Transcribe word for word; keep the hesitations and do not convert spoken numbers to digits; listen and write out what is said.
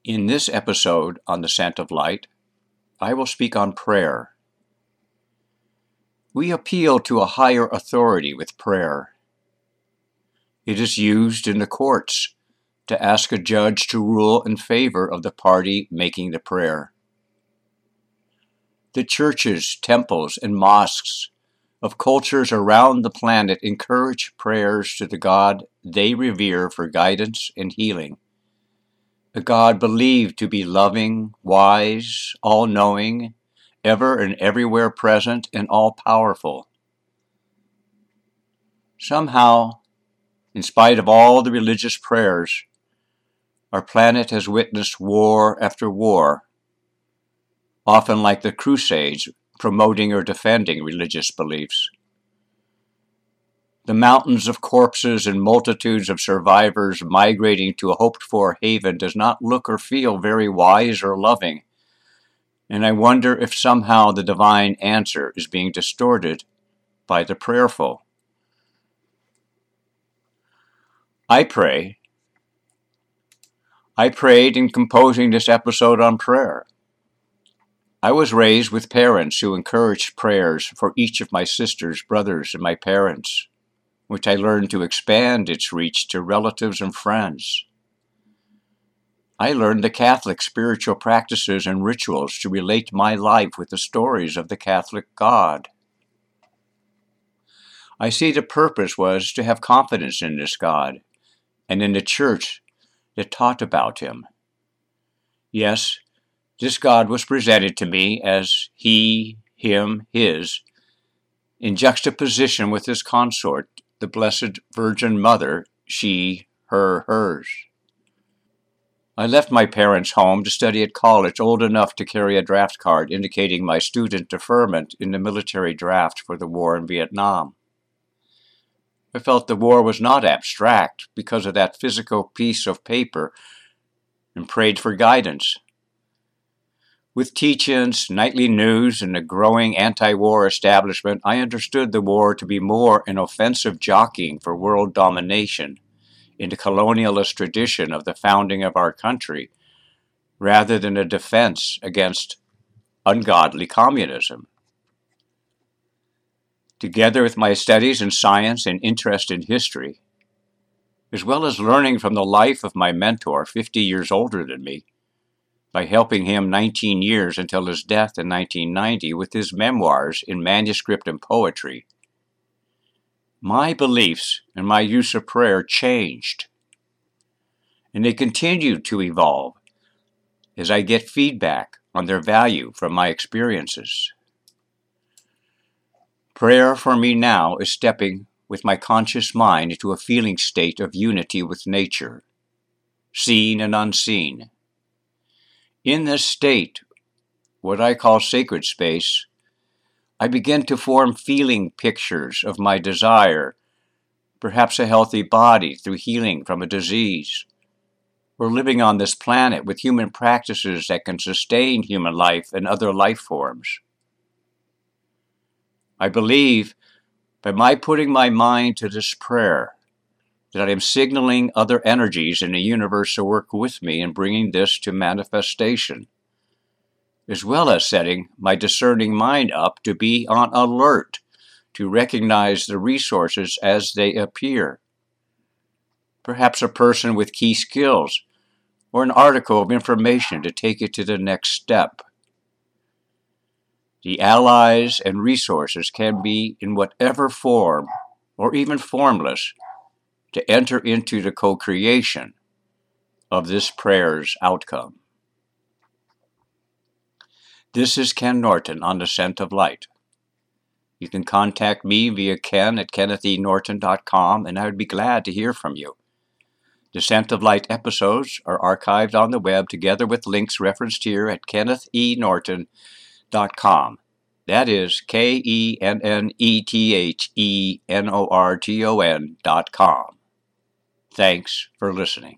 In this episode on the Scent of Light, I will speak on prayer. We appeal to a higher authority with prayer. It is used in the courts to ask a judge to rule in favor of the party making the prayer. The churches, temples, and mosques of cultures around the planet encourage prayers to the God they revere for guidance and healing. A God believed to be loving, wise, all-knowing, ever and everywhere present, and all-powerful. Somehow, in spite of all the religious prayers, our planet has witnessed war after war, often like the Crusades, promoting or defending religious beliefs. The mountains of corpses and multitudes of survivors migrating to a hoped-for haven does not look or feel very wise or loving, and I wonder if somehow the divine answer is being distorted by the prayerful. I pray. I prayed in composing this episode on prayer. I was raised with parents who encouraged prayers for each of my sisters, brothers, and my parents, which I learned to expand its reach to relatives and friends. I learned the Catholic spiritual practices and rituals to relate my life with the stories of the Catholic God. I see the purpose was to have confidence in this God and in the church that taught about him. Yes, this God was presented to me as he, him, his, in juxtaposition with his consort, the Blessed Virgin Mother, she, her, hers. I left my parents' home to study at college old enough to carry a draft card indicating my student deferment in the military draft for the war in Vietnam. I felt the war was not abstract because of that physical piece of paper and prayed for guidance. With teach-ins, nightly news, and a growing anti-war establishment, I understood the war to be more an offensive jockeying for world domination in the colonialist tradition of the founding of our country, rather than a defense against ungodly communism. Together with my studies in science and interest in history, as well as learning from the life of my mentor, fifty years older than me, by helping him nineteen years until his death in nineteen ninety with his memoirs in manuscript and poetry, my beliefs and my use of prayer changed, and they continue to evolve as I get feedback on their value from my experiences. Prayer for me now is stepping with my conscious mind into a feeling state of unity with nature, seen and unseen. In this state, what I call sacred space, I begin to form feeling pictures of my desire, perhaps a healthy body through healing from a disease, or living on this planet with human practices that can sustain human life and other life forms. I believe, by my putting my mind to this prayer, that I am signaling other energies in the universe to work with me in bringing this to manifestation, as well as setting my discerning mind up to be on alert to recognize the resources as they appear. Perhaps a person with key skills, or an article of information to take it to the next step. The allies and resources can be in whatever form, or even formless, to enter into the co-creation of this prayer's outcome. This is Ken Norton on the Scent of Light. You can contact me via ken at kenneth e norton dot com, and I would be glad to hear from you. The Scent of Light episodes are archived on the web together with links referenced here at kenneth e norton dot com. That is K E N N E T H E N O R T O N dot com. Thanks for listening.